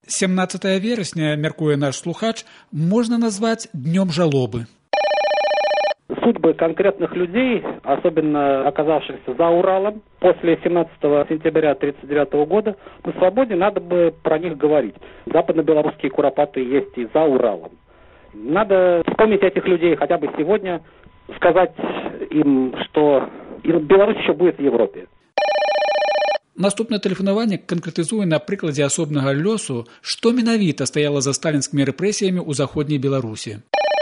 17 верасня, мяркуе наш слухач, можно назвать днем жалобы. Судьбы конкретных людей, особенно оказавшихся за Уралом, после 17 сентября 1939 года, на свободе надо бы про них говорить. Западно-белорусские куропаты есть и за Уралом. Надо вспомнить этих людей хотя бы сегодня, сказать им, что Беларусь еще будет в Европе. Наступнае тэлефанаванне канкрэтызуе на прыкладзе асобнага лёсу, што менавіта стаяла за сталінскімі рэпрэсіямі ў заходняй Беларусі.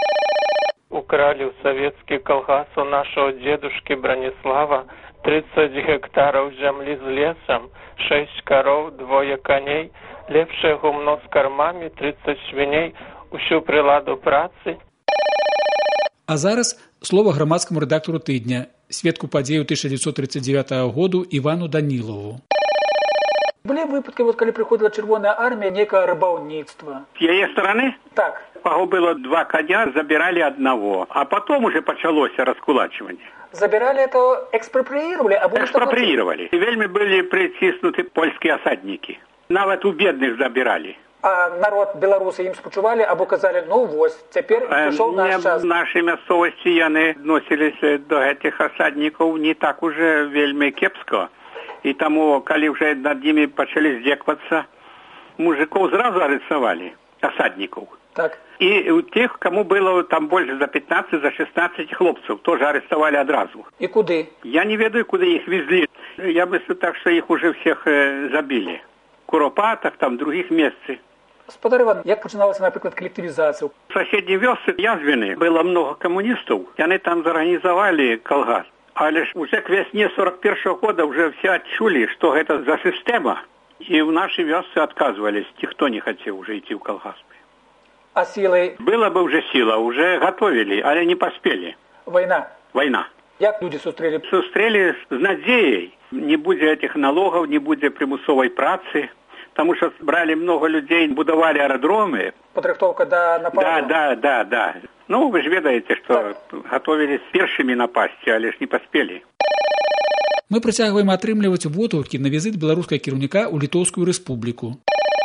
Украли в советский колгас у нашего дедушки Бронислава 30 гектаров земли с лесом, 6 коров, 2 коней, лепшее гумно с кормами, 30 свиней, усю приладу працы. А зараз слова грамадскаму рэдактару тыдня, сведку падзею 1939 году Івану Данілову. Были выпадки, вот, когда приходила Червоная армия, некое рыбалництво. С ее стороны? Так. Погубило 2 коня, забирали одного. А потом уже началось раскулачивание. Забирали это, экспроприировали? Экспроприировали. И вельми были притиснуты польские осадники. Нават у бедных забирали. А народ белорусы им спочували, або казали, ну вот, теперь пришел наш час. В нашей местности яны относились до этих осадников не так уже вельми кепско. И тому, коли уже над ними начали здекваться, мужиков сразу арестовали, осадников. Так. И у тех, кому было там больше за 15, за 16 хлопцев, тоже арестовали одразу. И куда? Я не ведаю, куда их везли. Я мыслю так, что их уже всех забили. В Куропатах, там, в других местах. Господар Иван, як починалася, наприклад, коллективизация? В соседней вёске Язвины было много коммунистов, и они там зорганизовали колгас. А лишь уже к весне 41-го года уже все отчули, что это за система. И в нашей вёске отказывались, никто не хотел уже идти в колгас. А силой? Была бы уже сила, уже готовили, але не поспели. Война? Война. Як люди сустрели? Сустрели с надеей. Не будет этих налогов, не будет примусовой працы. Потому что брали много людей, будовали аэродромы. Подрыхтовка до нападу? Да. Ну, вы же ведаете, что готовились первыми напасть, а лишь не поспели. Мы працягваем атрымліваць водгукі на візіт беларускага кіраўніка ў Літоўскую рэспубліку.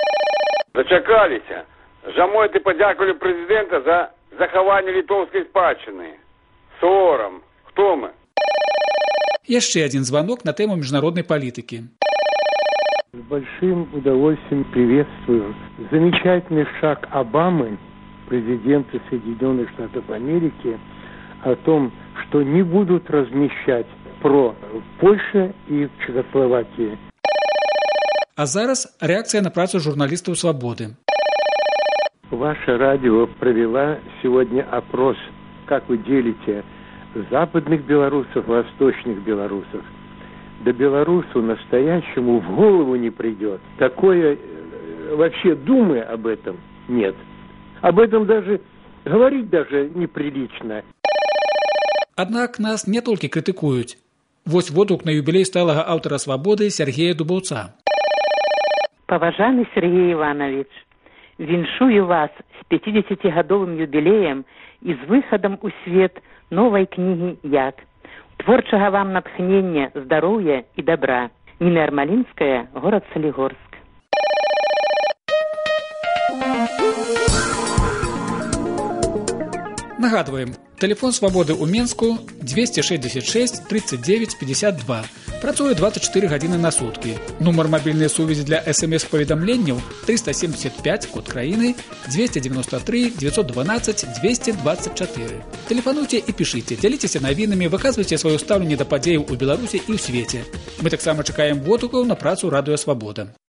Дачакаліся. Жамой ты падзякавалі прэзідэнта за захаванне літоўскай спадчыны. Сорам. Хто мы? Яшчэ адзін званок на тэму міжнароднай палітыкі. С большим удовольствием приветствую замечательный шаг Обамы, президента Соединенных Штатов Америки, о том, что не будут размещать ПРО в Польше и в Чехословакии. А зараз реакция на працу журналистов «Свободы». Ваше радио провела сегодня опрос, как вы делите западных белорусов, восточных белорусов. Да белорусу настоящему в голову не придет. Такое, вообще думы об этом нет. Об этом даже говорить даже неприлично. Аднак нас не толькі крытыкуюць. Вось водгук на юбілей сталага аўтара «Свободы» Сергея Дубаўца. Паважаны Сергей Иванович, віншую вас с 50-гадовым юбилеем и с выходом у свет новой книги «Яд». Творчага вам натхнення, здоров'я і добра. Ніна Ярмалінская, город Солігорск. Нагадываем, телефон «Свободы» у Менску 266 39 52. Працуе 24 гадзіны на суткі. Нумар мабільнай сувязі для СМС-паведамленняў 375, код краіны, 293 912 224. Тэлефануйце і пішыце, дзяліцеся навінамі, выказвайце сваё стаўленне да падзеяў у Беларусі і ў свеце. Мы таксама чакаем водгукаў на працу радыё «Свобода».